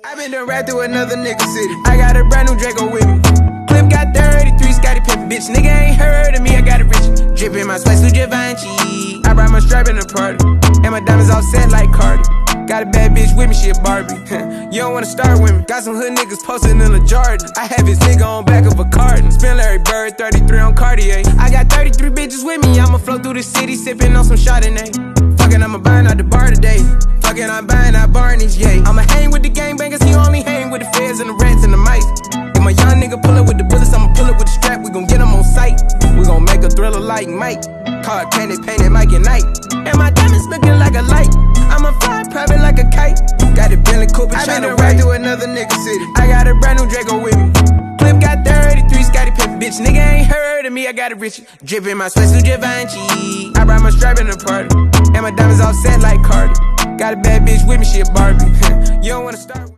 I been done right through another nigga city. I got a brand new Draco with me. Clip got 33, Scotty Pippen, bitch. Nigga ain't heard of me, I got it rich. Drippin' my spice through Givenchy. I brought my strap in the party, and my diamonds all set like Cardi. Got a bad bitch with me, she a Barbie. You don't wanna start with me. Got some hood niggas posted in a Jordan. I have his nigga on back of a carton. Spin Larry Bird, 33 on Cartier. I got 33 bitches with me. I'ma flow through the city, sippin' on some Chardonnay. Fuckin', I'ma buying out the bar today. Fuckin', I'm buying out Barney's, yeah. I'ma hang with the gangbangers, he only hang with the feds and the rats and the mice. If my young nigga pull up with the bullets, I'ma pull up with the strap. We gon' get him on sight. We gon' make a thriller like Mike. Card candy painted Mike and Night. And my diamonds looking like a light. I'ma fly private like a kite. Got a Bentley Cooper, I been right through another nigga city. I got a brand new Draco with me. Clip got 33, Scotty Pippen, bitch. Nigga ain't heard of me, I got it rich. Drippin' my sweat through Givenchy. I brought my strap in the party, and my diamonds all set like Cardi. Got a bad bitch with me, she a Barbie. You don't wanna start